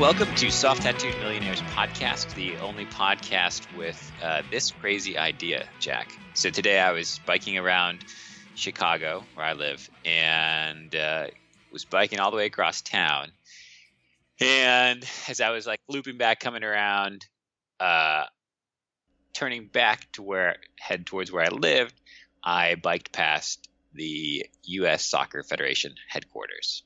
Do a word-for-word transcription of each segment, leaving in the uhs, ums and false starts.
Welcome to Soft Tattooed Millionaires Podcast, the only podcast with uh, this crazy idea, Jack. So today I was biking around Chicago, where I live, and uh, was biking all the way across town. And as I was like looping back, coming around, uh, turning back to where head towards where I lived, I biked past the U S Soccer Federation headquarters,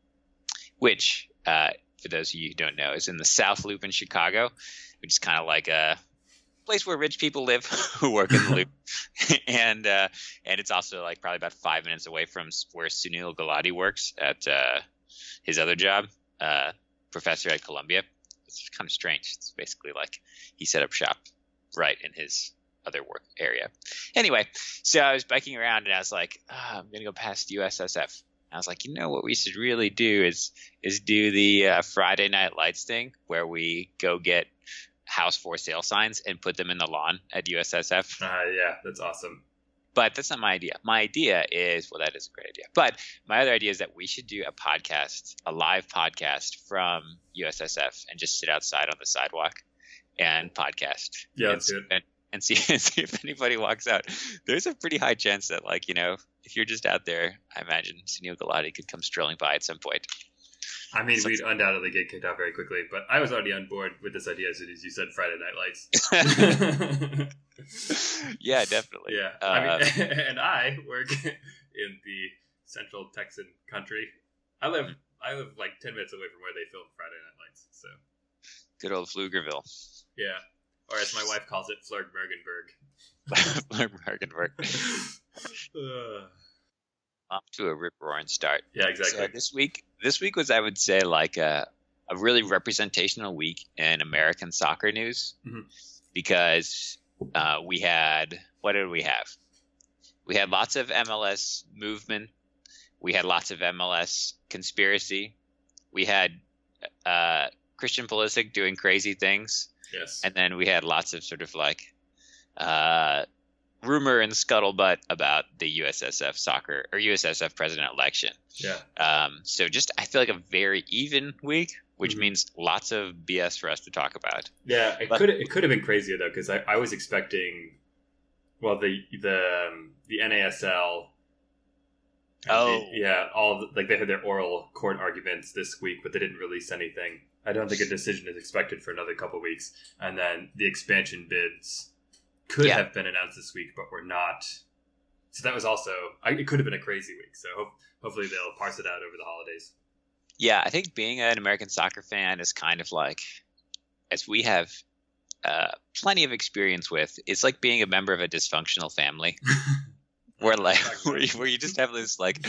which, uh, for those of you who don't know, is in the South Loop in Chicago, which is kind of like a place where rich people live who work in the Loop. and uh, and it's also like probably about five minutes away from where Sunil Gulati works at uh, his other job, uh, professor at Columbia. It's kind of strange. It's basically like he set up shop right in his other work area. Anyway, so I was biking around and I was like, oh, I'm going to go past U S S F. I was like, you know what we should really do is is do the uh, Friday Night Lights thing where we go get house for sale signs and put them in the lawn at U S S F. Uh, yeah, that's awesome. But that's not my idea. My idea is, well, that is a great idea. But my other idea is that we should do a podcast, a live podcast from U S S F and just sit outside on the sidewalk and podcast. Yeah, and, let's do it. And, and see, and see if anybody walks out. There's a pretty high chance that, like, you know, if you're just out there, I imagine Sunil Gulati could come strolling by at some point. I mean, So- we'd undoubtedly get kicked out very quickly, but I was already on board with this idea as soon as you said Friday Night Lights. Yeah, definitely. Yeah, Uh, I mean, and I work in the central Texan country. I live, I live like ten minutes away from where they film Friday Night Lights. So, Good old Pflugerville. yeah, or as my wife calls it, Flurgmergenberg. Mergenberg. Uh, Off to a rip-roaring start. yeah, exactly. So this week, this week was, I would say, like a, a really representational week in American soccer news, Mhm. because uh, we had, what did we have? We had lots of M L S movement. We had lots of M L S conspiracy. We had uh, Christian Pulisic doing crazy things, Yes. and then we had lots of sort of like uh, rumor and scuttlebutt about the U S S F soccer or U S S F president election. yeah. Um, so just, I feel like a very even week, which Mhm. means lots of B S for us to talk about. Yeah, it But- could it could have been crazier though, because I, I was expecting, well, the the um, the N A S L. and Oh. the- yeah, all the, like they had their oral court arguments this week, but they didn't release anything. I don't think a decision is expected for another couple weeks, and then the expansion bids could Yeah. have been announced this week, but were not. So that was also I, it could have been a crazy week. So hope, hopefully they'll parse it out over the holidays. Yeah, I think being an American soccer fan is kind of like, as we have uh, plenty of experience with, it's like being a member of a dysfunctional family. where like where you, where you just have this like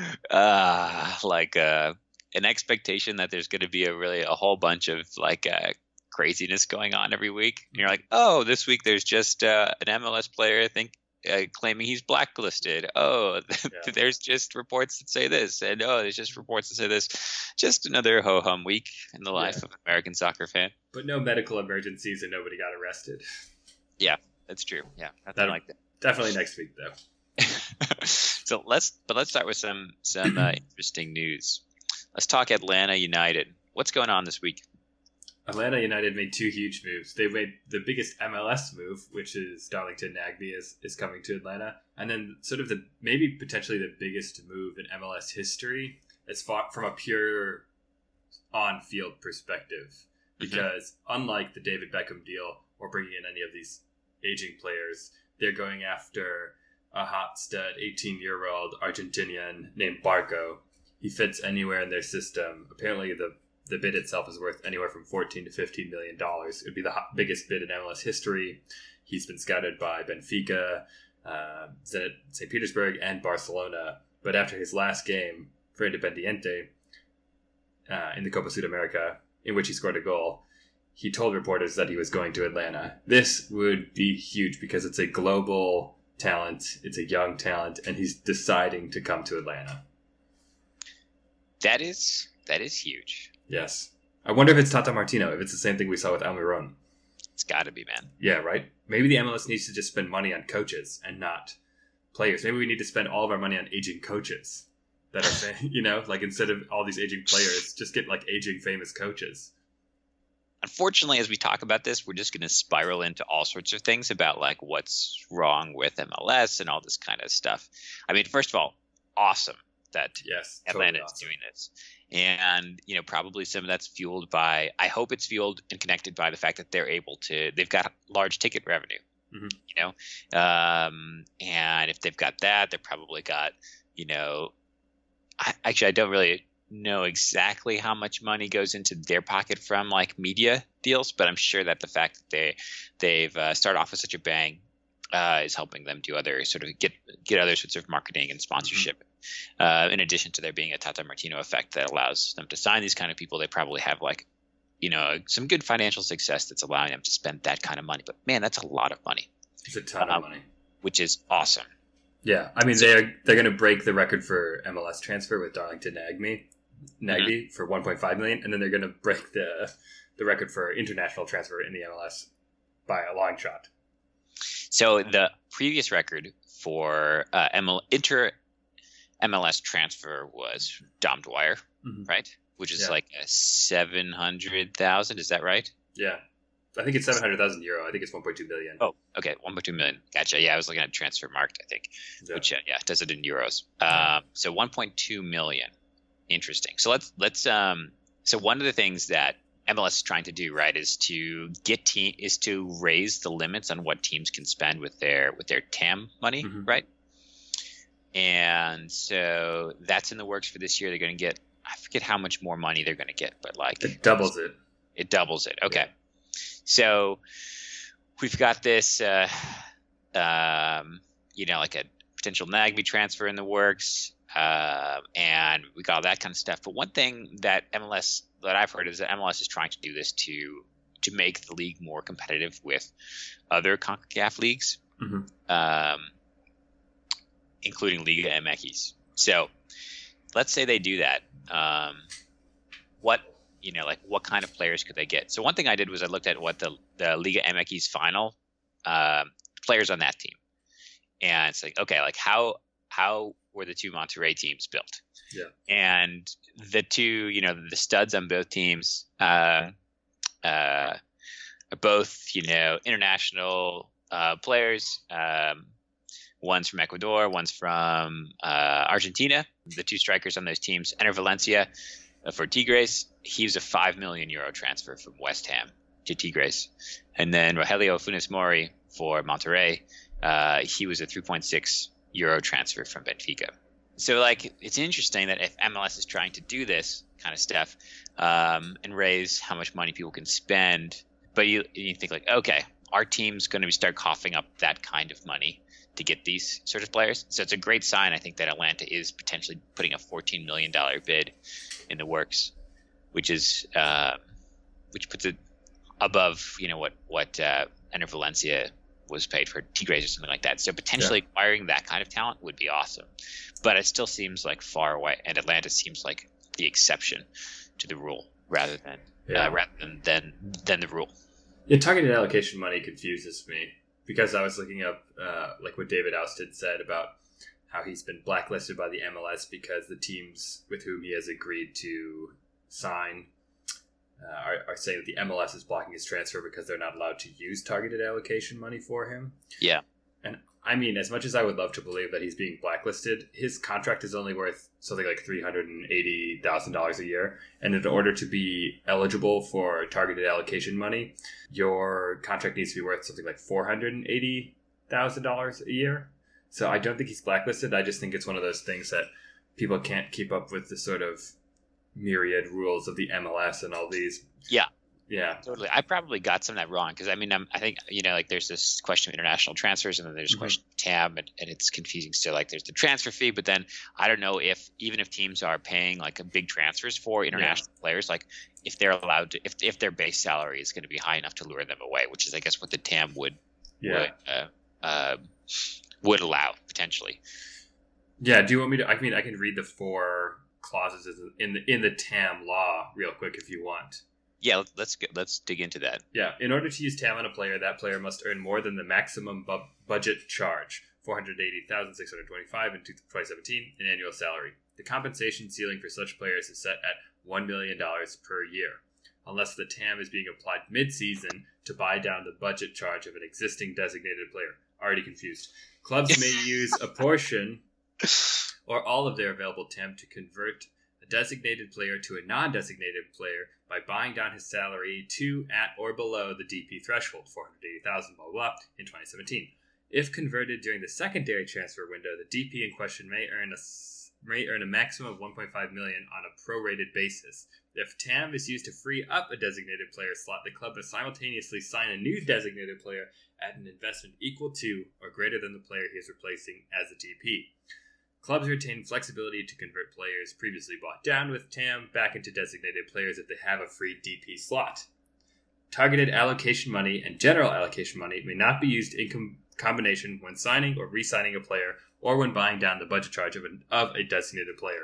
uh like uh an expectation that there's going to be a really a whole bunch of like uh craziness going on every week, and you're like, oh, this week there's just uh, an M L S player, I think, uh, claiming he's blacklisted. Oh, Yeah. there's just reports that say this, and oh, there's just reports that say this. Just another ho hum week in the life Yeah. of an American soccer fan. But no medical emergencies, and nobody got arrested. That's true. Yeah, nothing That'll- like that. Definitely next week though. So let's, but let's start with some some uh, interesting news. Let's talk Atlanta United. What's going on this week? Atlanta United made two huge moves. They made the biggest M L S move, which is Darlington Nagbe is, is coming to Atlanta. And then sort of the maybe potentially the biggest move in M L S history as far from a pure on-field perspective. Because unlike the David Beckham deal or bringing in any of these aging players, they're going after a hot stud eighteen-year-old Argentinian named Barco. He fits anywhere in their system. Apparently the The bid itself is worth anywhere from fourteen to fifteen million dollars. It would be the ho- biggest bid in M L S history. He's been scouted by Benfica, uh, Zenit Saint Petersburg, and Barcelona. But after his last game for Independiente uh, in the Copa Sudamerica, in which he scored a goal, he told reporters that he was going to Atlanta. This would be huge because it's a global talent. It's a young talent, and he's deciding to come to Atlanta. That is that is huge. Yes. I wonder if it's Tata Martino, if it's the same thing we saw with Almiron. It's got to be, man. Yeah, right? Maybe the M L S needs to just spend money on coaches and not players. Maybe we need to spend all of our money on aging coaches. That are, you know, like instead of all these aging players, just get like aging famous coaches. unfortunately, as we talk about this, we're just going to spiral into all sorts of things about like what's wrong with M L S and all this kind of stuff. I mean, first of all, awesome that yes, Atlanta totally is awesome. doing this. And, you know, probably some of that's fueled by, I hope it's fueled and connected by the fact that they're able to, they've got large ticket revenue, mm-hmm. you know, um, and if they've got that, they've probably got, you know, I, actually, I don't really know exactly how much money goes into their pocket from like media deals, but I'm sure that the fact that they, they've uh, started off with such a bang uh, is helping them do other sort of get, get other sorts of marketing and sponsorship. Mm-hmm. Uh, in addition to there being a Tata Martino effect that allows them to sign these kind of people, they probably have like, you know, some good financial success that's allowing them to spend that kind of money. But man, that's a lot of money. It's a ton um, of money, which is awesome. Yeah, I mean so, they're they're going to break the record for M L S transfer with Darlington Nagbe, Nagbe mm-hmm. for one point five million, and then they're going to break the the record for international transfer in the M L S by a long shot. So the previous record for uh, M L inter M L S transfer was Dom Dwyer, mm-hmm. right? Which is yeah. like a seven hundred thousand. Is that right? Yeah. I think it's seven hundred thousand euro. I think it's one point two billion. Oh, okay. one point two million. Gotcha. Yeah, I was looking at Transfer Market, I think, yeah. which, uh, yeah, does it in euros. Yeah. Um, so one point two million. Interesting. So let's, let's, um, so one of the things that M L S is trying to do, right, is to get team, is to raise the limits on what teams can spend with their, with their T A M money, mm-hmm. right? And so that's in the works for this year. They're going to get, I forget how much more money they're going to get, but like it doubles it. It doubles it. Okay. Yeah. So we've got this, uh, um, you know, like a potential Nagbe transfer in the works, uh, and we got all that kind of stuff. But one thing that M L S, that I've heard, is that M L S is trying to do this to to make the league more competitive with other CONCACAF leagues. Mm-hmm. Um, including Liga M X. So let's say they do that. Um, what, you know, like what kind of players could they get? So one thing I did was I looked at what the, the Liga M X final um, players on that team. And it's like, okay, like how, how were the two Monterrey teams built? Yeah. And the two, you know, the studs on both teams uh, uh, are both, you know, international uh, players. Um, One's from Ecuador, one's from uh, Argentina. The two strikers on those teams, Ener Valencia uh, for Tigres, he was a five million euro transfer from West Ham to Tigres. And then Rogelio Funes Mori for Monterrey, uh, he was a three point six euro transfer from Benfica. So, like, it's interesting that if M L S is trying to do this kind of stuff um, and raise how much money people can spend, but you, you think, like, okay, our team's going to start coughing up that kind of money to get these sort of players. So it's a great sign, I think, that Atlanta is potentially putting a fourteen million dollars bid in the works, which is uh, which puts it above, you know, what what uh, Ener Valencia was paid for Tigres or something like that. So potentially yeah. acquiring that kind of talent would be awesome. But it still seems like far away, and Atlanta seems like the exception to the rule rather than yeah. uh, rather than, than than the rule. Yeah, targeted allocation money confuses me. Because I was looking up, uh, like what David Ousted said about how he's been blacklisted by the M L S because the teams with whom he has agreed to sign uh, are, are saying that the M L S is blocking his transfer because they're not allowed to use targeted allocation money for him. Yeah. And I mean, as much as I would love to believe that he's being blacklisted, his contract is only worth something like three hundred eighty thousand dollars a year. And in order to be eligible for targeted allocation money, your contract needs to be worth something like four hundred eighty thousand dollars a year. So I don't think he's blacklisted. I just think it's one of those things that people can't keep up with the sort of myriad rules of the M L S and all these. Yeah. Yeah, totally. I probably got some of that wrong because I mean, I'm, I think, you know, like there's this question of international transfers and then there's mm-hmm. question of T A M and, and it's confusing still. Like there's the transfer fee, but then I don't know if even if teams are paying like a big transfers for international yeah. players, like if they're allowed to, if if their base salary is going to be high enough to lure them away, which is I guess what the T A M would yeah. would, uh, uh, would allow potentially. Yeah. Do you want me to? I mean, I can read the four clauses in the in the T A M law real quick if you want. Yeah, let's get, let's dig into that. Yeah, in order to use T A M on a player, that player must earn more than the maximum bu- budget charge, four hundred eighty thousand six hundred twenty-five dollars in twenty seventeen, in annual salary. The compensation ceiling for such players is set at one million dollars per year. unless the T A M is being applied mid-season to buy down the budget charge of an existing designated player. Already confused. Clubs may use a portion or all of their available T A M to convert a designated player to a non-designated player by buying down his salary to, at, or below the D P threshold, four hundred eighty thousand dollars, blah, blah, blah, in twenty seventeen. If converted during the secondary transfer window, the D P in question may earn a may earn a maximum of one point five million dollars on a prorated basis. If T A M is used to free up a designated player slot, the club must simultaneously sign a new designated player at an investment equal to or greater than the player he is replacing as a D P. Clubs retain flexibility to convert players previously bought down with T A M back into designated players if they have a free D P slot. Targeted allocation money and general allocation money may not be used in com- combination when signing or re-signing a player or when buying down the budget charge of, an, of a designated player.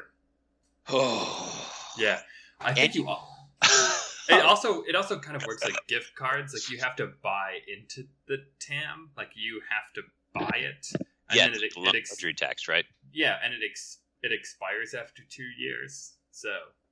Oh, yeah. I think and- you all... It also it also kind of works like gift cards. Like you have to buy into the T A M. Like you have to buy it. And yeah, then it, it's it, ex- luxury tax, right? Yeah, and it ex- it expires after two years. So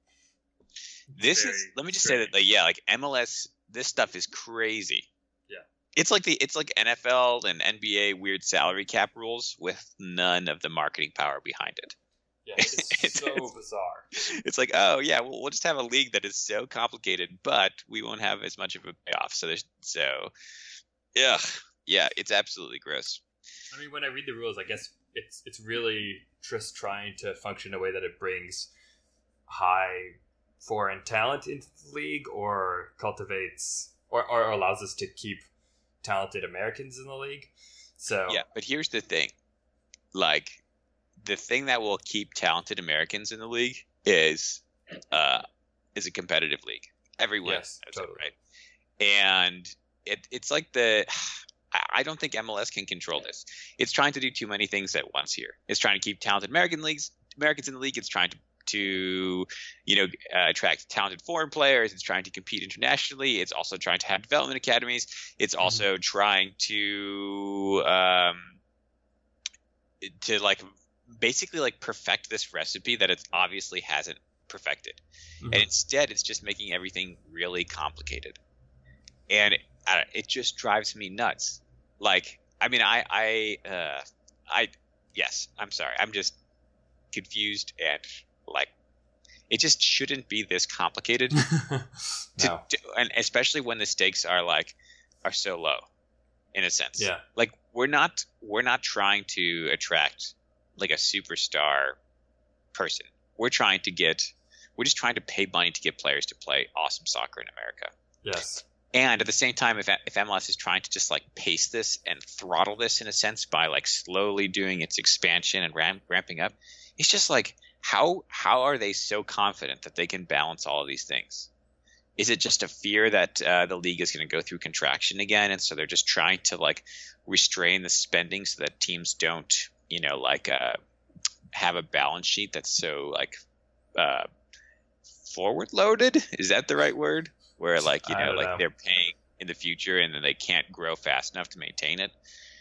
this very is. Let me just strange. say that, like, yeah, like M L S. This stuff is crazy. Yeah, it's like the it's like N F L and N B A weird salary cap rules with none of the marketing power behind it. Yeah, it's, it's so bizarre. It's like, oh yeah, we'll, we'll just have a league that is so complicated, but we won't have as much of a payoff. So there's so, yeah, yeah, it's absolutely gross. I mean, when I read the rules, I guess it's it's really just trying to function in a way that it brings high foreign talent into the league, or cultivates, or, or allows us to keep talented Americans in the league. So yeah, but here's the thing, like. The thing that will keep talented Americans in the league is uh, is a competitive league. Everyone yes, knows totally. it, right? And it, it's like the I don't think M L S can control this. It's trying to do too many things at once here. It's trying to keep talented American leagues, Americans in the league. It's trying to, to you know, uh, attract talented foreign players. It's trying to compete internationally. It's also trying to have development academies. It's also mm-hmm. trying to um, to like. basically like perfect this recipe that it obviously hasn't perfected. Mm-hmm. And instead it's just making everything really complicated. And it, I, it just drives me nuts. Like, I mean, I, I, uh, I, yes, I'm sorry. I'm just confused and like, it just shouldn't be this complicated. no. to, to, and especially when the stakes are like, are so low in a sense. Yeah. Like we're not, we're not trying to attract like a superstar person. We're trying to get, we're just trying to pay money to get players to play awesome soccer in America. Yes. And at the same time, if if M L S is trying to just like pace this and throttle this in a sense by like slowly doing its expansion and ramp, ramping up, it's just like, how how are they so confident that they can balance all of these things? Is it just a fear that uh, the league is going to go through contraction again, and so they're just trying to like restrain the spending so that teams don't, you know, like uh, have a balance sheet that's so like uh, forward loaded? Is that the right word? Where like, you know, like know. they're paying in the future and then they can't grow fast enough to maintain it.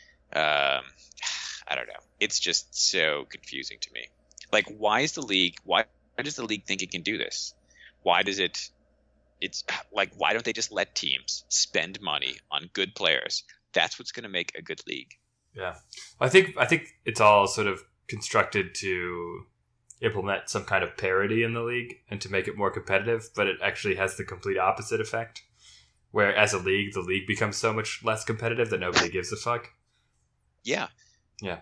Um, I don't know. It's just so confusing to me. Like, why is the league? Why, why does the league think it can do this? Why does it? It's like, why don't they just let teams spend money on good players? That's what's going to make a good league. Yeah, I think I think it's all sort of constructed to implement some kind of parity in the league and to make it more competitive, but it actually has the complete opposite effect, where as a league, the league becomes so much less competitive that nobody gives a fuck. Yeah. Yeah.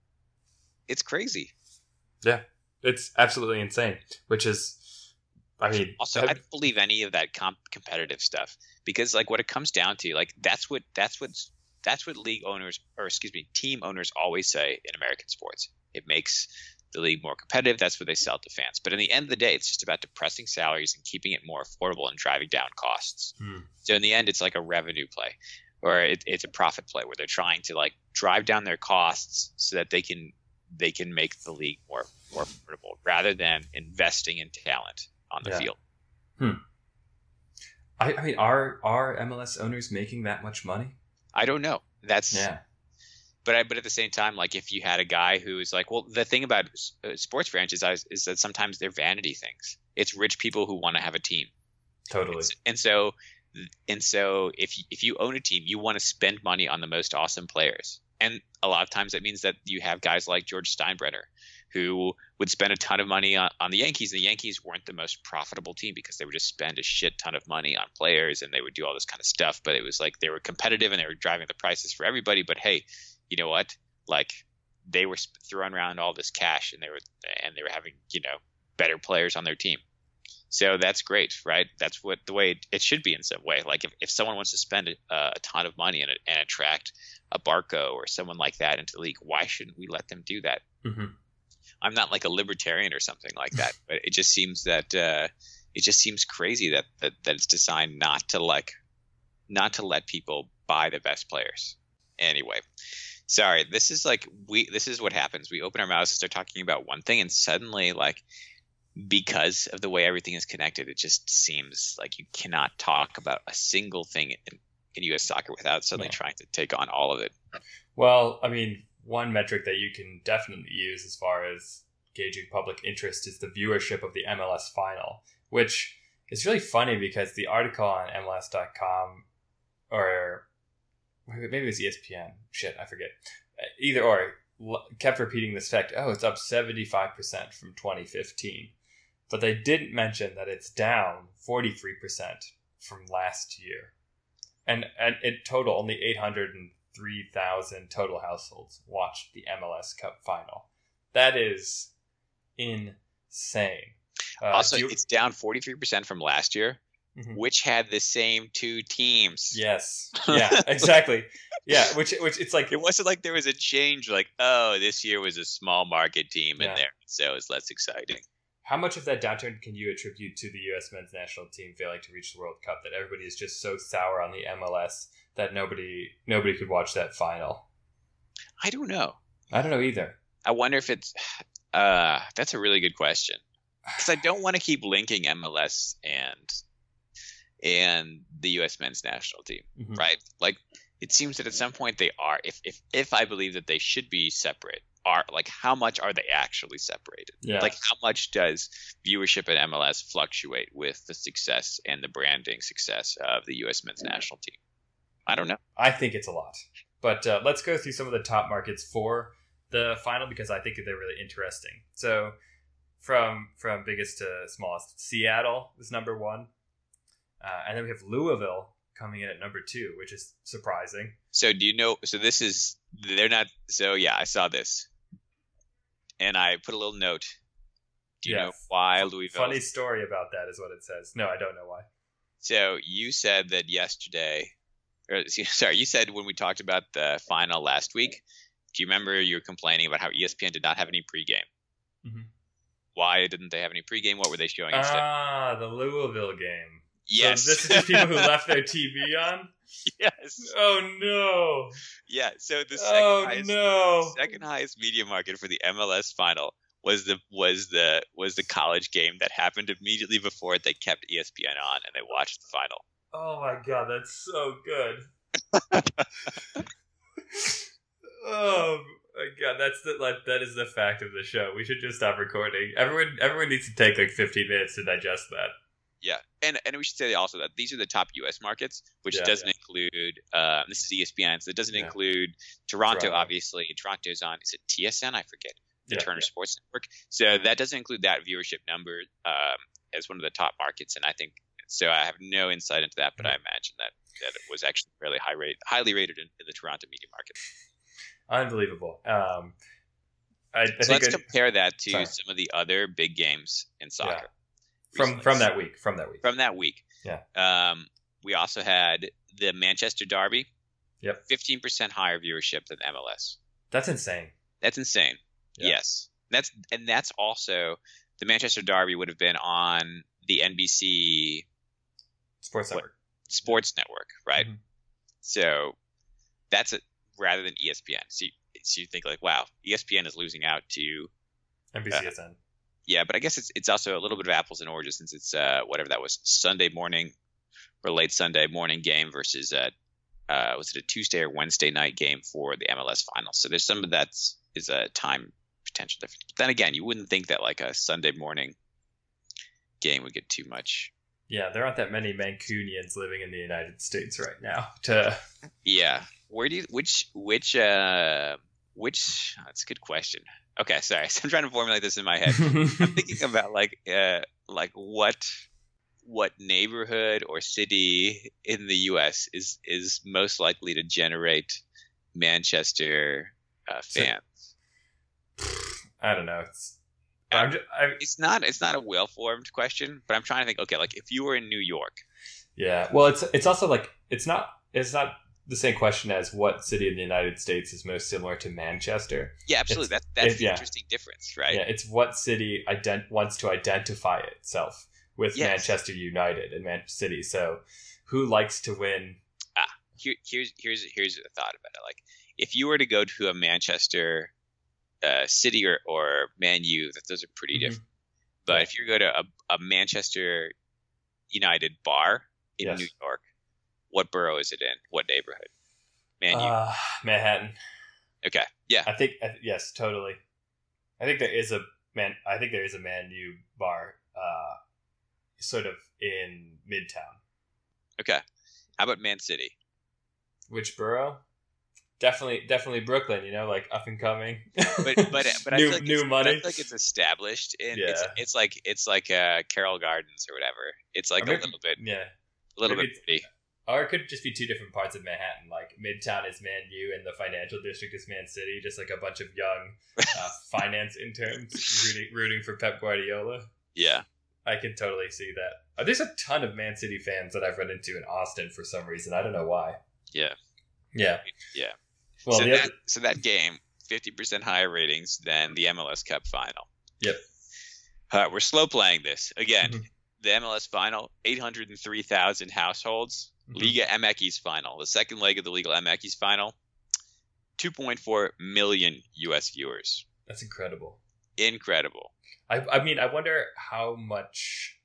It's crazy. Yeah, it's absolutely insane, which is, I mean... Also, I don't believe any of that comp- competitive stuff, because like what it comes down to, like that's what, that's what's, That's what league owners, or excuse me, team owners always say in American sports. It makes the league more competitive. That's what they sell to fans. But in the end of the day, it's just about depressing salaries and keeping it more affordable and driving down costs. Hmm. So in the end, it's like a revenue play, or it, it's a profit play where they're trying to like drive down their costs so that they can they can make the league more more affordable rather than investing in talent on the yeah. field. Hmm. I, I mean, are are M L S owners making that much money? I don't know. That's yeah. But I, but at the same time, like if you had a guy who is like, well, the thing about uh, sports franchises is that sometimes they're vanity things. It's rich people who want to have a team. Totally. And so, and so if you, if you own a team, you want to spend money on the most awesome players. And a lot of times that means that you have guys like George Steinbrenner, who would spend a ton of money on, on the Yankees. And the Yankees weren't the most profitable team because they would just spend a shit ton of money on players and they would do all this kind of stuff. But it was like they were competitive and they were driving the prices for everybody. But hey, you know what? Like they were throwing around all this cash and they were and they were having, you know, better players on their team. So that's great, right? That's what the way it, it should be in some way. Like if, if someone wants to spend a, a ton of money and, and attract a Barco or someone like that into the league, why shouldn't we let them do that? Mm-hmm. I'm not like a libertarian or something like that, but it just seems that uh, it just seems crazy that, that that it's designed not to like not to let people buy the best players. Anyway, sorry. This is like we. This is what happens. We open our mouths and start talking about one thing, and suddenly, like, because of the way everything is connected, it just seems like you cannot talk about a single thing in, in U S soccer without suddenly Yeah. trying to take on all of it. Well, I mean, one metric that you can definitely use as far as gauging public interest is the viewership of the M L S final, which is really funny because the article on M L S dot com, or maybe it was E S P N, shit, I forget, either or, kept repeating this fact, oh, it's up seventy-five percent from twenty fifteen. But they didn't mention that it's down forty-three percent from last year. And, and in total, only eight hundred three thousand total households watched the M L S Cup final. That is insane. Uh, also, you, it's down forty-three percent from last year, mm-hmm. which had the same two teams. Yes. Yeah, exactly. Yeah, which which it's like... It wasn't like there was a change like, oh, this year was a small market team in Yeah. there, so it's less exciting. How much of that downturn can you attribute to the U S men's national team failing to reach the World Cup, that everybody is just so sour on the M L S that nobody nobody could watch that final? I don't know. I don't know either. I wonder if it's uh that's a really good question, because I don't want to keep linking M L S and and the U S men's national team, Mm-hmm. right? Like it seems that at some point they are, if if if I believe that they should be separate, are like how much are they actually separated? Yeah. Like how much does viewership at M L S fluctuate with the success and the branding success of the U S men's national team? I don't know. I think it's a lot. But uh, let's go through some of the top markets for the final, because I think they're really interesting. So from from biggest to smallest, Seattle is number one. Uh, and then we have Louisville coming in at number two, which is surprising. So do you know, so this is, they're not, so yeah, I saw this. And I put a little note. Do you Yeah. know why Louisville? Funny story about that is what it says. No, I don't know why. So you said that yesterday, or sorry, you said when we talked about the final last week, do you remember you were complaining about how E S P N did not have any pregame? Mm-hmm. Why didn't they have any pregame? What were they showing instead? Ah, the Louisville game. Yes. So this is just people who left their T V on? Yes. Oh, no. Yeah. So the second Oh, highest, no. second highest media market for the M L S final was the was the was the college game that happened immediately before it. They kept E S P N on and they watched the final. Oh, my God. That's so good. Oh, my God. That's the, like, that is the fact of the show. We should just stop recording. Everyone, everyone needs to take like fifteen minutes to digest that. Yeah, and and we should say also that these are the top U S markets, which Yeah, doesn't yeah. include. Uh, this is E S P N, so it doesn't Yeah. include Toronto, Toronto. obviously. Toronto's on. Is it T S N? I forget. The Yeah, Turner yeah. Sports Network. So that doesn't include that viewership number um, as one of the top markets, and I think so. I have no insight into that, but I imagine that that it was actually fairly high rate, highly rated in, in the Toronto media market. Unbelievable. Um, I, I So think let's it- compare that to sorry. some of the other big games in soccer. from recently. from that week. From that week. From that week. Yeah. Um, we also had the Manchester Derby. Yep. fifteen percent higher viewership than M L S. That's insane. That's insane. Yeah. Yes. That's and that's also the Manchester Derby would have been on the N B C Sports What- Network. Sports Network, right? Mhm. So that's it rather than E S P N. So you, so you think like, wow, E S P N is losing out to N B C S N. yeah, but I guess it's it's also a little bit of apples and oranges since it's uh whatever that was Sunday morning or late Sunday morning game versus uh uh was it a Tuesday or Wednesday night game for the M L S final. So there's some of that's is a time potential difference. But then again, you wouldn't think that like a Sunday morning game would get too much Yeah, there aren't that many Mancunians living in the United States right now. To Yeah. Where do you which which uh which that's a good question. Okay, sorry. So I'm trying to formulate this in my head. I'm thinking about like uh like what what neighborhood or city in the U S is is most likely to generate Manchester uh, fans. I don't know. It's I'm just, I, It's not it's not a well formed question, but I'm trying to think. Okay, like if you were in New York, yeah. Well, it's it's also like it's not it's not the same question as what city in the United States is most similar to Manchester. yeah, absolutely. It's, That's that's it, the yeah. interesting difference, right? Yeah, it's what city ident- wants to identify itself with Yes. Manchester United and Manchester City. So, who likes to win? Ah, here, here's here's here's a thought about it. Like, if you were to go to a Manchester uh, City or or Man U, that those are pretty Mhm. different. But if you go to a, a Manchester United bar in Yes. New York, what borough is it in? What neighborhood? Man U. Uh, Manhattan. Okay, yeah, I think I th- yes, totally. I think there is a man. I think there is a Man U bar, uh, sort of in Midtown. okay. How about Man City? Which borough? Definitely, definitely Brooklyn. You know, like up and coming. But but but I new feel like new it's, but I money. feel like it's established in it's Yeah. it's like it's like uh, Carroll Gardens or whatever. It's like Or maybe- a little bit Yeah. a little maybe bit pretty. Or it could just be two different parts of Manhattan. Like Midtown is Man U and the financial district is Man City. Just like a bunch of young uh, finance interns rooting, rooting for Pep Guardiola. Yeah. I can totally see that. Uh, there's a ton of Man City fans that I've run into in Austin for some reason. I don't know why. Yeah. Yeah. Yeah. Well, so the that other, so that game, fifty percent higher ratings than the M L S Cup final. Yep. All right, we're slow playing this again. Mhm. The M L S final, eight hundred three thousand households. Mhm. Liga M X final, the second leg of the Liga M X final, two point four million U S viewers. that's incredible. Incredible. I, I mean, I wonder how much,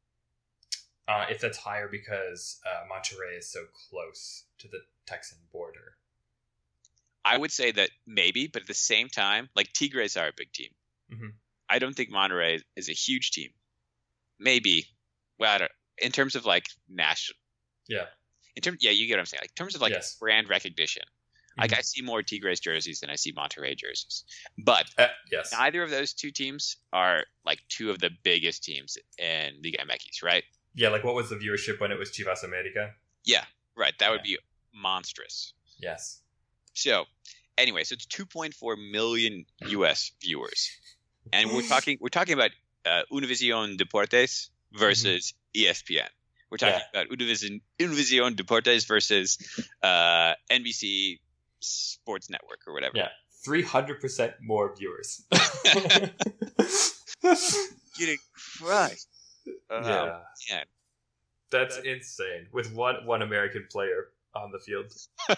uh, if that's higher because uh, Monterrey is so close to the Texan border. I would say that maybe, but at the same time, like Tigres are a big team. Mhm. I don't think Monterrey is a huge team. Maybe, well, I don't, in terms of like national. Yeah. In terms, yeah, you get what I'm saying. Like in terms of like Yes. brand recognition, like Mhm. I see more Tigres jerseys than I see Monterrey jerseys. But Uh, yes. neither of those two teams are like two of the biggest teams in Liga M X, right? Yeah, like what was the viewership when it was Chivas America? Yeah, right. That would Yeah. be monstrous. Yes. So, anyway, so it's two point four million U S viewers, and we're talking we're talking about uh, Univision Deportes versus E S P N. We're talking Yeah. about Univision Univision Deportes versus uh, N B C Sports Network or whatever. Yeah. three hundred percent more viewers. Getting crushed. Oh, yeah. man. That's insane. With one one American player on the field.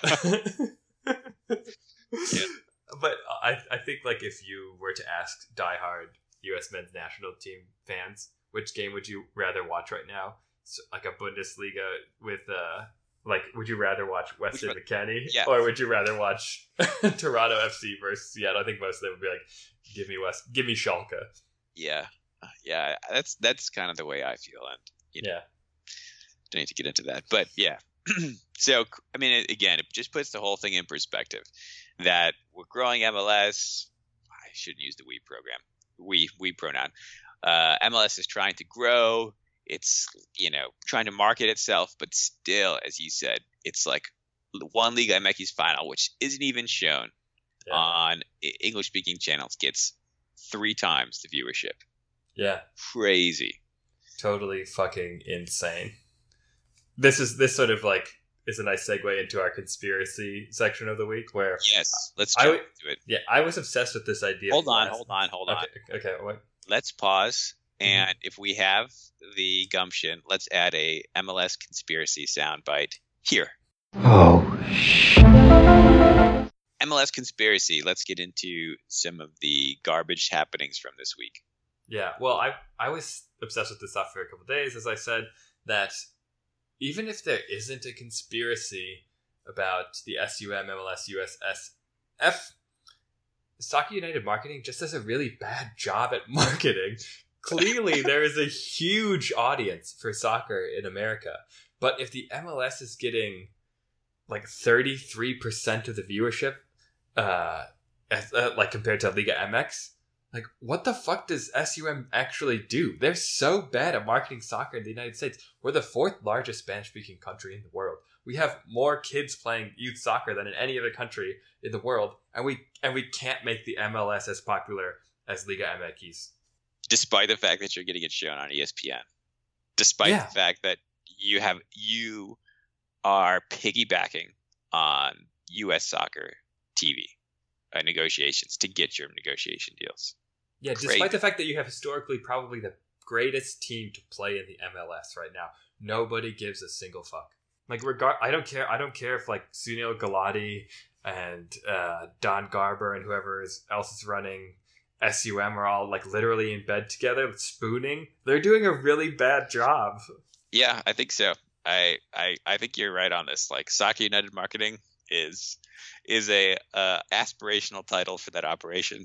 But I I think like if you were to ask diehard U S men's national team fans, which game would you rather watch right now? So, like a Bundesliga with uh like would you rather watch Weston Which McKennie Yeah. or would you rather watch Toronto F C versus Seattle? I think most of them would be like, give me West, give me Schalke. Yeah, yeah. That's that's kind of the way I feel, and you know, Yeah. don't need to get into that, but yeah. So I mean, it, again, it just puts the whole thing in perspective. That we're growing M L S. I shouldn't use the we program. We we pronoun. Uh, M L S is trying to grow. It's you know trying to market itself, but still, as you said, it's like one Liga M X final, which isn't even shown Yeah. on English speaking channels, gets three times the viewership. Yeah. Crazy. Totally fucking insane. This is this sort of like is a nice segue into our conspiracy section of the week where Yes, let's I jump w- into it. yeah, I was obsessed with this idea. Hold for on, last- hold on, hold on. Okay, okay, what? Let's pause, Mm-hmm. and if we have the gumption, let's add a M L S conspiracy soundbite here. Oh, shit. M L S conspiracy. Let's get into some of the garbage happenings from this week. Yeah, well, I I was obsessed with this stuff for a couple of days, as I said, that even if there isn't a conspiracy about the S U M, M L S, U S S F, Soccer United marketing just does a really bad job at marketing. clearly there is a huge audience for soccer in America. But if the M L S is getting like thirty-three percent of the viewership, uh, as, uh, like compared to Liga M X, like what the fuck does S U M actually do? They're so bad at marketing soccer in the United States. We're the fourth largest Spanish-speaking country in the world. We have more kids playing youth soccer than in any other country in the world, and we and we can't make the M L S as popular as Liga M X. Despite the fact that you're getting it shown on E S P N, despite Yeah. the fact that you have you are piggybacking on U S soccer T V uh, negotiations to get your negotiation deals. Yeah, Great. despite the fact that you have historically probably the greatest team to play in the M L S right now, nobody gives a single fuck. Like, regard, I don't care. I don't care if like Sunil Gulati and uh, Don Garber and whoever is, else is running S U M are all like literally in bed together, spooning. They're doing a really bad job. Yeah, I think so. I, I I think you're right on this. Like, Soccer United Marketing is is a uh, aspirational title for that operation.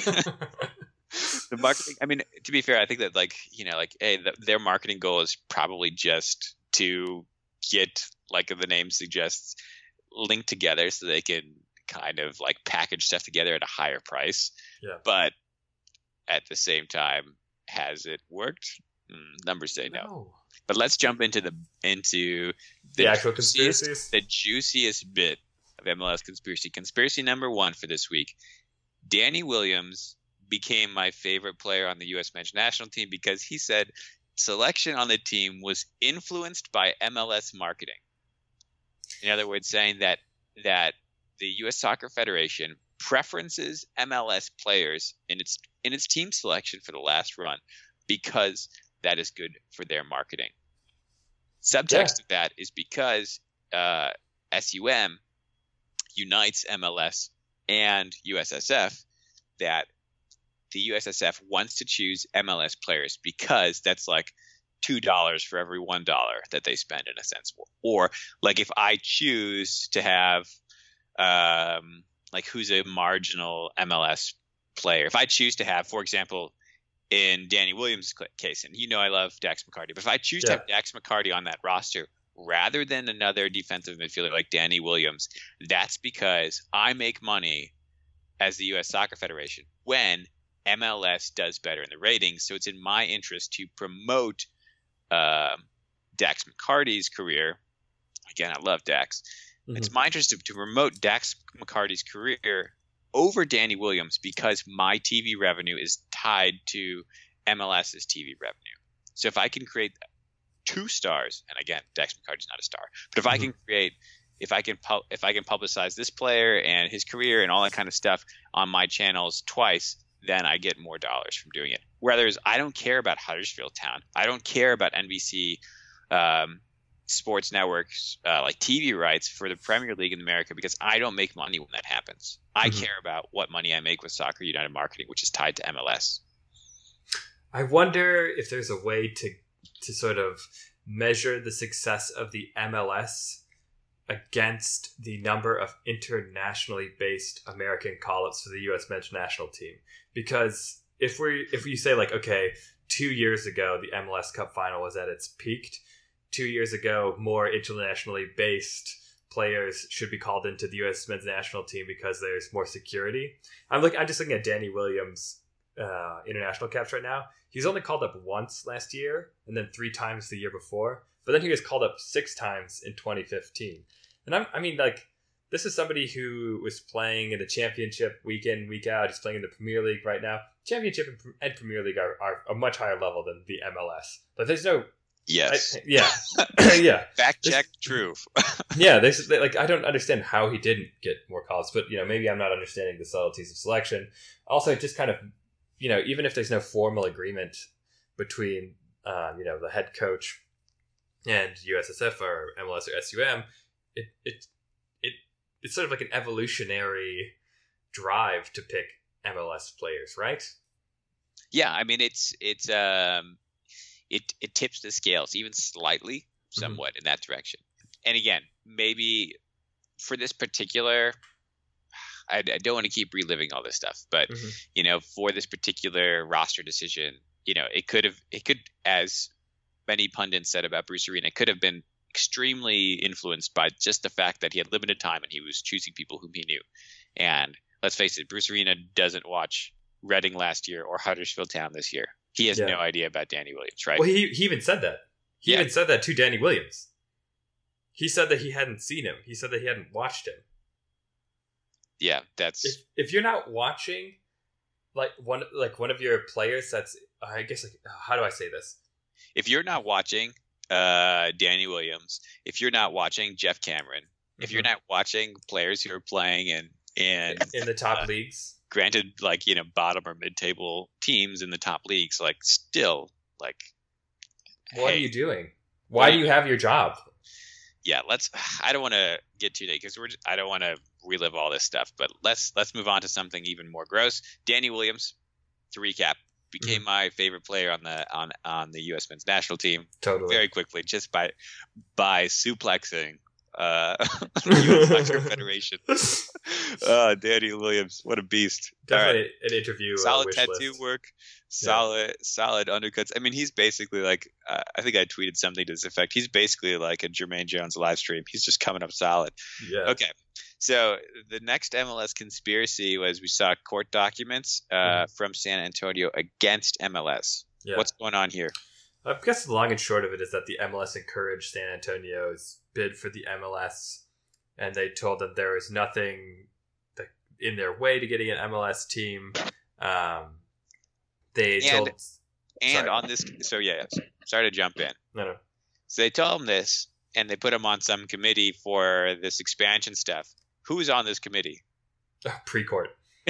The marketing. I mean, to be fair, I think that like you know, like hey, the, their marketing goal is probably just to get, like the name suggests, linked together so they can kind of like package stuff together at a higher price. Yeah. But at the same time, has it worked? Mm, numbers say no. No. But let's jump into the into The actual juiciest- conspiracies? The juiciest bit of M L S conspiracy. Conspiracy number one for this week: Danny Williams became my favorite player on the U S men's national team because he said selection on the team was influenced by M L S marketing. In other words, saying that that the U S Soccer Federation preferences M L S players in its in its team selection for the last run because that is good for their marketing. Subtext Yeah. of that is because uh, S U M unites M L S and U S S F, that the U S S F wants to choose M L S players because that's like two dollars for every one dollar that they spend, in a sense. Or like if I choose to have um, like who's a marginal M L S player, if I choose to have, for example, in Danny Williams' case, and you know I love Dax McCarty, but if I choose to Yeah. have Dax McCarty on that roster rather than another defensive midfielder like Danny Williams, that's because I make money as the U S Soccer Federation when M L S does better in the ratings. So it's in my interest to promote uh, Dax McCarty's career. Again, I love Dax. Mhm. It's my interest to, to promote Dax McCarty's career over Danny Williams because my T V revenue is tied to MLS's T V revenue. So if I can create two stars, and again, Dax McCarty's not a star, but if I can create, if I can, pu- if I can publicize this player and his career and all that kind of stuff on my channels twice, then I get more dollars from doing it. Whereas I don't care about Huddersfield Town. I don't care about N B C um, Sports Network's uh, like T V rights for the Premier League in America because I don't make money when that happens. I Mhm. care about what money I make with Soccer United Marketing, which is tied to M L S. I wonder if there's a way to to sort of measure the success of the M L S against the number of internationally based American call-ups for the U S men's national team. Because if we if you say like, okay, two years ago the M L S Cup final was at its peak, two years ago more internationally based players should be called into the U S men's national team because there's more security. I'm look I'm just looking at Danny Williams' uh, international caps right now. He's only called up once last year and then three times the year before. But then he was called up six times in twenty fifteen. And I'm, I mean, like, this is somebody who was playing in the Championship week in, week out. He's playing in the Premier League right now. Championship and, Pre- and Premier League are, are a much higher level than the M L S. But there's no... Yes. I, yeah. yeah. Fact This- check, true. Yeah, there's, they, like, I don't understand how he didn't get more calls. But, you know, maybe I'm not understanding the subtleties of selection. Also, just kind of, you know, even if there's no formal agreement between, um, you know, the head coach and U S S F or M L S or S U M, it it it it's sort of like an evolutionary drive to pick M L S players, right? Yeah, I mean it's it's um it it tips the scales even slightly, somewhat in that direction. And again, maybe for this particular, I, I don't want to keep reliving all this stuff, but Mhm. you know, for this particular roster decision, you know, it could have, it could, as many pundits said about Bruce Arena, it could have been extremely influenced by just the fact that he had limited time and he was choosing people whom he knew. And let's face it, Bruce Arena doesn't watch Reading last year or Huddersfield Town this year. He has yeah. no idea about Danny Williams, right? Well, he, he even said that. He yeah. even said that to Danny Williams. He said that he hadn't seen him. He said that he hadn't watched him. Yeah, that's... If, if you're not watching, like one like one of your players that's... I guess, like, how do I say this? If you're not watching uh, Danny Williams, if you're not watching Jeff Cameron, mm-hmm. if you're not watching players who are playing in... In, in the top uh, leagues. Granted, like, you know, bottom or mid-table teams in the top leagues, like, still, like... What hey, are you doing? Why do you have your job? Yeah, let's. I don't want to get too late because we're. Just, I don't want to relive all this stuff. But let's let's move on to something even more gross. Danny Williams, to recap, became mm-hmm. my favorite player on the on on the U S men's national team. Totally. Very quickly, just by by suplexing uh, the U S Soccer Federation. uh, Danny Williams, what a beast! Definitely right. An interview. Solid uh, wish tattoo list. work. Solid, yeah. solid undercuts. I mean, he's basically like, uh, I think I tweeted something to this effect. He's basically like a Jermaine Jones live stream. He's just coming up solid. Yeah. Okay. So the next M L S conspiracy was we saw court documents uh, mm-hmm. from San Antonio against M L S. Yeah. What's going on here? I guess the long and short of it is that the M L S encouraged San Antonio's bid for the M L S, and they told them there was nothing that, in their way to getting an M L S team. Um, They and, told, and on this, so yeah, sorry to jump in. No, no. So they told him this, and they put him on some committee for this expansion stuff. Who's on this committee? Oh, pre-court.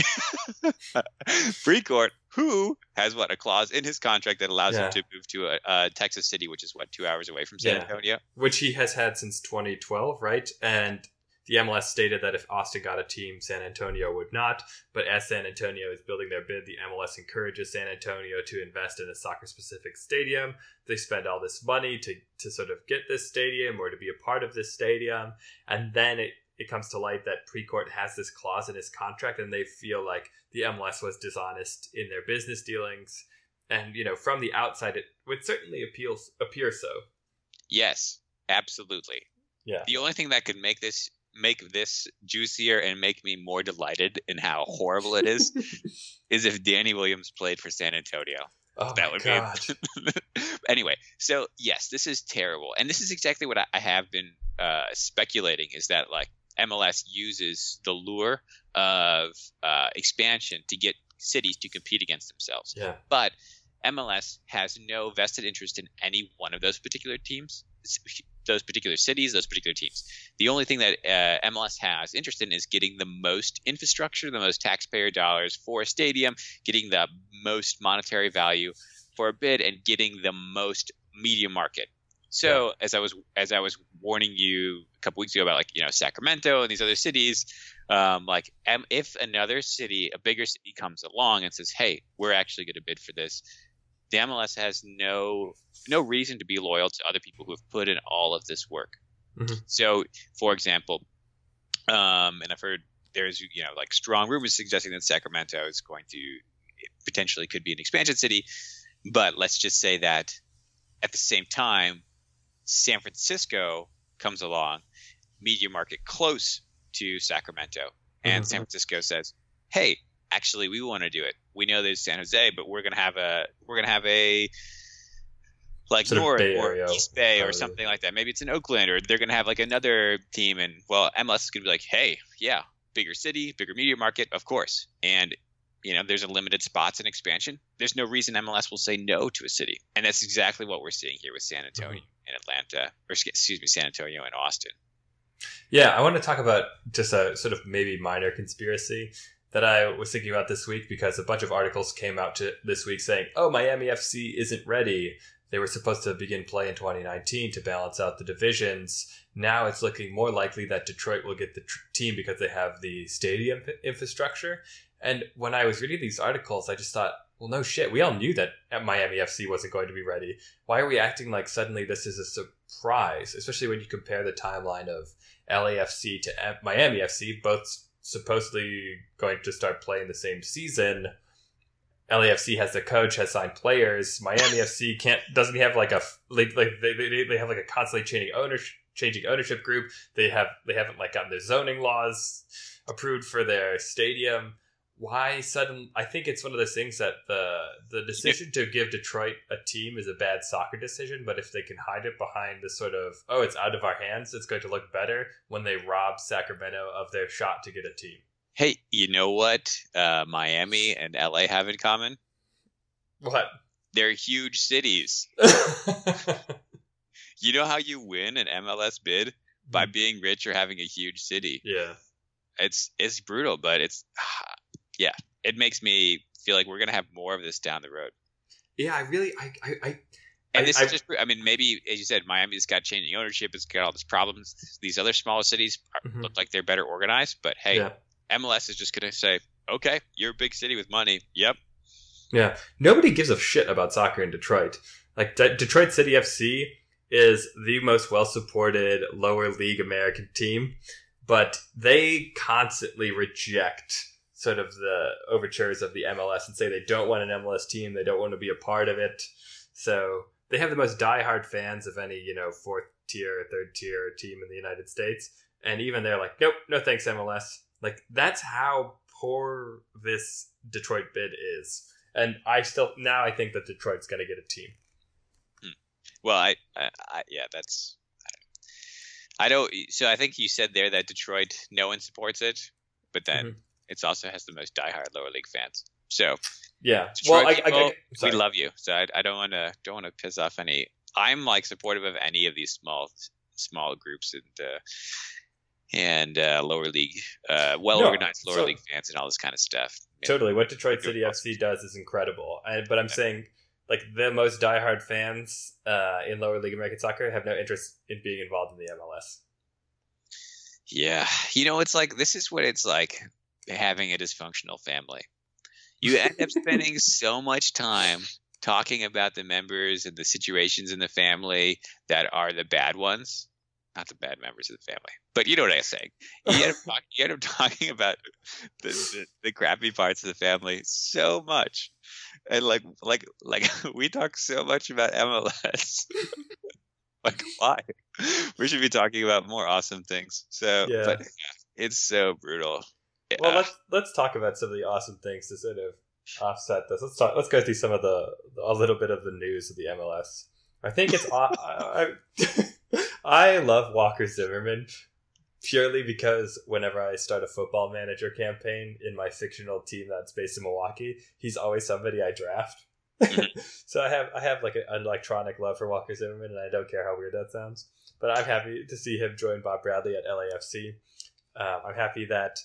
Pre-court, who has what, a clause in his contract that allows yeah. him to move to a, a Texas City, which is what, two hours away from San yeah. Antonio, which he has had since twenty twelve, right? And the M L S stated that if Austin got a team, San Antonio would not. But as San Antonio is building their bid, the M L S encourages San Antonio to invest in a soccer-specific stadium. They spend all this money to, to sort of get this stadium or to be a part of this stadium. And then it, it comes to light that Precourt has this clause in his contract, and they feel like the M L S was dishonest in their business dealings. And, you know, from the outside, it would certainly appeal, appear so. Yes, absolutely. Yeah. The only thing that could make this make this juicier and make me more delighted in how horrible it is is if Danny Williams played for San Antonio. Oh that my would God. be anyway. So yes, this is terrible, and this is exactly what I, I have been uh, speculating is that like M L S uses the lure of uh, expansion to get cities to compete against themselves. Yeah, but M L S has no vested interest in any one of those particular teams. Those particular cities, those particular teams. The only thing that uh, M L S has interest in is getting the most infrastructure, the most taxpayer dollars for a stadium, getting the most monetary value for a bid, and getting the most media market. So, yeah. as I was as I was warning you a couple weeks ago about like you know Sacramento and these other cities, um, like um, if another city, a bigger city, comes along and says, "Hey, we're actually going to bid for this," the M L S has no no reason to be loyal to other people who have put in all of this work. Mm-hmm. So, for example, um, and I've heard there's you know like strong rumors suggesting that Sacramento is going to potentially could be an expansion city, but let's just say that at the same time, San Francisco comes along, media market close to Sacramento, and mm-hmm. San Francisco says, "Hey, actually, we want to do it. We know there's San Jose, but we're gonna have a we're gonna have a like sort North Bay or area, East Bay or probably. something like that. Maybe it's in Oakland, or they're gonna have like another team. And well, M L S is gonna be like, hey, yeah, bigger city, bigger media market, of course. And you know, there's a limited spots in expansion. There's no reason M L S will say no to a city, and that's exactly what we're seeing here with San Antonio mm-hmm. and Atlanta, or excuse me, San Antonio and Austin. Yeah, I want to talk about just a sort of maybe minor conspiracy that I was thinking about this week, because a bunch of articles came out to this week saying, oh, Miami F C isn't ready. They were supposed to begin play in twenty nineteen to balance out the divisions. Now it's looking more likely that Detroit will get the tr- team because they have the stadium p- infrastructure. And when I was reading these articles, I just thought, well, no shit. We all knew that Miami F C wasn't going to be ready. Why are we acting like suddenly this is a surprise, especially when you compare the timeline of L A F C to M- Miami F C, both supposedly going to start playing the same season. L A F C has the coach, has signed players. Miami F C can't doesn't have like a like, like they, they they have like a constantly changing ownership changing ownership group. They have they haven't like gotten their zoning laws approved for their stadium. Why sudden? I think it's one of those things that the the decision to give Detroit a team is a bad soccer decision, but if they can hide it behind this sort of, oh, it's out of our hands, it's going to look better when they rob Sacramento of their shot to get a team. Hey, you know what uh, Miami and L A have in common? What? They're huge cities. You know how you win an M L S bid? By being rich or having a huge city. Yeah. It's it's brutal, but it's yeah, it makes me feel like we're gonna have more of this down the road. Yeah, I really, I, I, I and I, this I, is just, I mean, maybe as you said, Miami's got changing ownership, it's got all these problems. These other smaller cities are, mm-hmm. look like they're better organized, but hey, yeah. M L S is just gonna say, okay, you're a big city with money. Yep. Yeah, nobody gives a shit about soccer in Detroit. Like De- Detroit City F C is the most well-supported lower league American team, but they constantly reject sort of the overtures of the M L S and say they don't want an M L S team, they don't want to be a part of it. So they have the most diehard fans of any, you know, fourth tier or third tier team in the United States. And even they're like, nope, no thanks, M L S. Like, that's how poor this Detroit bid is. And I still, now I think that Detroit's going to get a team. Well, I, I, I yeah, that's, I don't, so I think you said there that Detroit, no one supports it, but then mm-hmm. it also has the most diehard lower league fans. So yeah, Detroit well, I, people, I, I, we love you. So I, I don't want to, don't want to piss off any, I'm like supportive of any of these small, small groups and, uh, and uh, lower league, uh, well-organized no, lower so, league fans and all this kind of stuff. Totally. What Detroit City F C does is incredible. I, but I'm yeah. saying, like, the most diehard fans uh, in lower league American soccer have no interest in being involved in the M L S. Yeah. You know, it's like, this is what it's like having a dysfunctional family. You end up spending so much time talking about the members and the situations in the family that are the bad ones. Not the bad members of the family, but you know what I'm saying. You end up, talk, you end up talking about the, the, the crappy parts of the family so much. And like, like, like we talk so much about M L S. Like, why? We should be talking about more awesome things. So, yeah. but yeah, it's so brutal. Well, uh, let's let's talk about some of the awesome things to sort of offset this. Let's talk. Let's go through some of the a little bit of the news of the M L S. I think it's. I, I, I love Walker Zimmerman purely because whenever I start a football manager campaign in my fictional team that's based in Milwaukee, he's always somebody I draft. Mm-hmm. So I have I have like a, an electronic love for Walker Zimmerman, and I don't care how weird that sounds. But I'm happy to see him join Bob Bradley at L A F C. Um, I'm happy that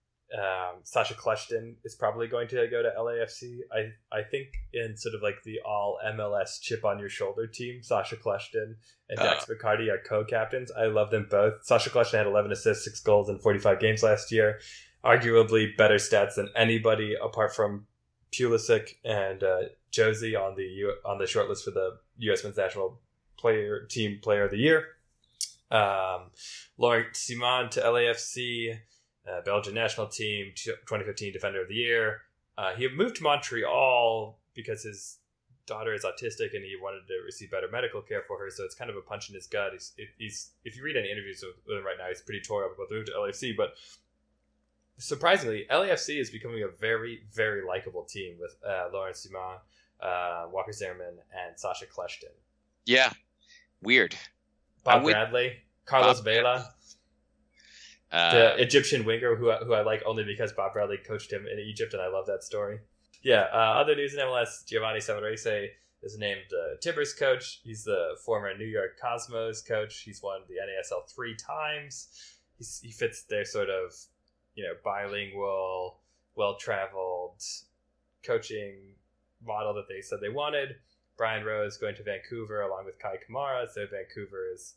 um, Sasha Kleshton is probably going to go to L A F C. I I think in sort of like the all M L S chip on your shoulder team, Sasha Kleshton and Dax uh. McCarty are co-captains. I love them both. Sasha Kleshton had eleven assists, six goals in forty-five games last year. Arguably better stats than anybody apart from Pulisic and uh, Josie on the U- on the shortlist for the U S Men's National Player Team Player of the Year. Um, Laurent Simon to L A F C. Uh, Belgian national team, twenty fifteen Defender of the Year. Uh, he moved to Montreal because his daughter is autistic and he wanted to receive better medical care for her. So it's kind of a punch in his gut. He's, he's if you read any interviews with him right now, he's pretty tore up about the move to L A F C. But surprisingly, L A F C is becoming a very, very likable team with uh, Laurent Simon, uh, Walker Zimmerman, and Sasha Kleshton. Yeah, weird. Bob would, Bradley, Carlos Bob Vela. Bradley. Uh, the Egyptian winger who I, who I like only because Bob Bradley coached him in Egypt, and I love that story. Yeah, uh, other news in M L S, Giovanni Savarese is named uh, Timbers coach. He's the former New York Cosmos coach. He's won the N A S L three times. He's, he fits their sort of, you know, bilingual, well-traveled coaching model that they said they wanted. Brian Rose going to Vancouver along with Kai Kamara, so Vancouver is...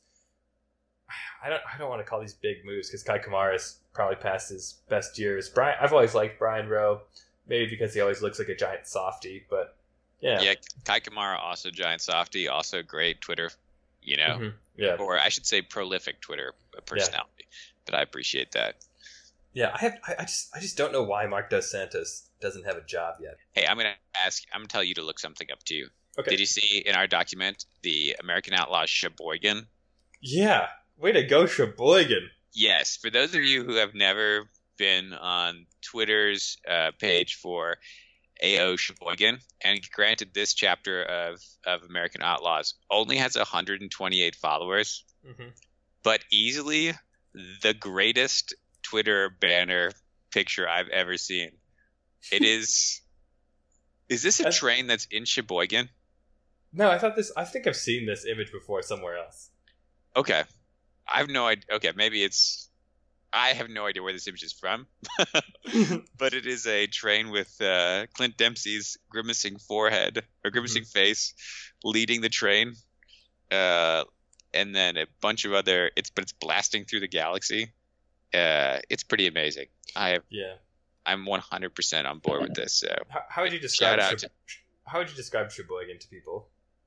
I don't. I don't want to call these big moves because Kai Kamara is probably past his best years. Brian, I've always liked Brian Rowe, maybe because he always looks like a giant softie. But yeah, yeah. Kai Kamara also giant softie, also great Twitter, you know, mm-hmm. yeah, or I should say prolific Twitter personality. Yeah. But I appreciate that. Yeah, I have. I, I just, I just don't know why Mark Dos Santos doesn't have a job yet. Hey, I'm gonna ask. I'm gonna tell you to look something up too. Okay. Did you see in our document the American outlaw Sheboygan? Yeah. Way to go, Sheboygan. Yes. For those of you who have never been on Twitter's uh, page for A O Sheboygan, and granted, this chapter of of American Outlaws only has one hundred twenty-eight followers, Mm-hmm. but easily the greatest Twitter banner picture I've ever seen. It is. Is this a That's- train that's in Sheboygan? No, I thought this. I think I've seen this image before somewhere else. Okay. I have no idea. Okay, maybe it's. I have no idea where this image is from, but it is a train with uh, Clint Dempsey's grimacing forehead or grimacing Mm-hmm. face leading the train, uh, and then a bunch of other. It's but it's blasting through the galaxy. Uh, it's pretty amazing. I have. Yeah. I'm one hundred percent on board with this. So How, how would you describe? Shout out Sheb- How would you describe Sheboygan to people?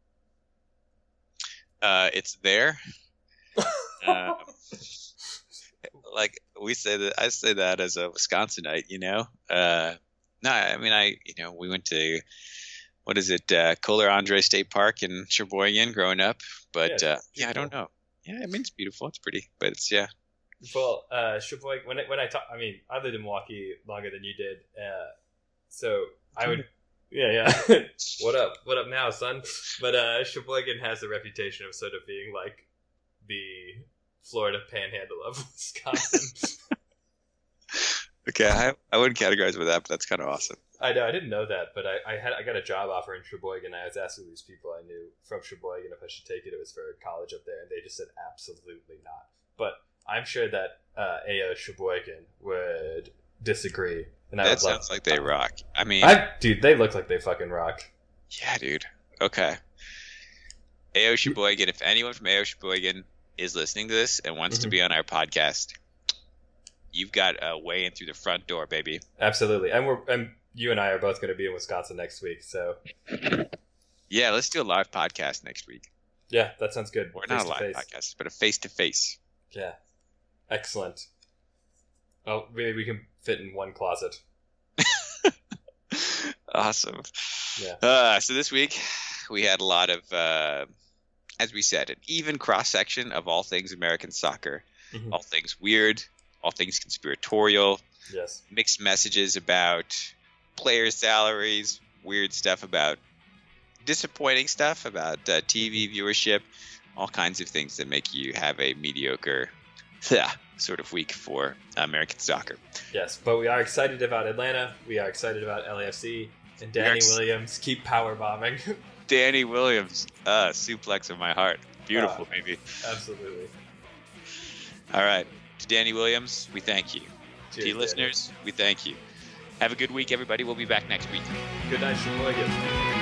uh, it's there. uh, like we say that I say that as a Wisconsinite, you know. Uh, no, I mean I, you know, we went to what is it, uh, Kohler Andre State Park in Sheboygan growing up, but Yeah, uh, it's yeah, I don't know. Yeah, I mean it's beautiful, it's pretty, but it's yeah. Well, uh, Sheboygan. When I, when I talk, I mean, I lived in Milwaukee longer than you did, uh, so I would. Yeah, yeah. What up? What up now, son? But uh, Sheboygan has a reputation of sort of being like the Florida Panhandle of Wisconsin. Okay, I, I wouldn't categorize with that, but that's kind of awesome. I know I didn't know that, but I, I had I got a job offer in Sheboygan. I was asking these people I knew from Sheboygan if I should take it. It was for college up there, and they just said absolutely not. But I'm sure that uh, A O Sheboygan would disagree. And I That would love- sounds like they rock. I mean, I, dude, they look like they fucking rock. yeah, dude. Okay. A O Sheboygan, if anyone from A O Sheboygan is listening to this and wants to Mhm. be on our podcast, you've got a way in through the front door, baby. Absolutely, and we're and you and I are both going to be in Wisconsin next week. So Yeah, let's do a live podcast next week. yeah, that sounds good. Or not a live Face-to-face. podcast, but a face-to-face. Yeah, excellent. Oh, maybe we can fit in one closet. Awesome. Yeah. Uh, so this week we had a lot of, uh, as we said, an even cross-section of all things American soccer, Mhm. all things weird, all things conspiratorial, Yes. mixed messages about player salaries, weird stuff about disappointing stuff about uh, T V viewership, all kinds of things that make you have a mediocre yeah, sort of week for American soccer. Yes, but we are excited about Atlanta. We are excited about L A F C and Danny Yes. Williams. Keep power bombing. Danny Williams, uh, suplex of my heart. Beautiful, Ah. baby. Absolutely. All right. To Danny Williams, we thank you. Cheers, to you Danny. listeners, we thank you. Have a good week, everybody. We'll be back next week. Good night, Sheboygan.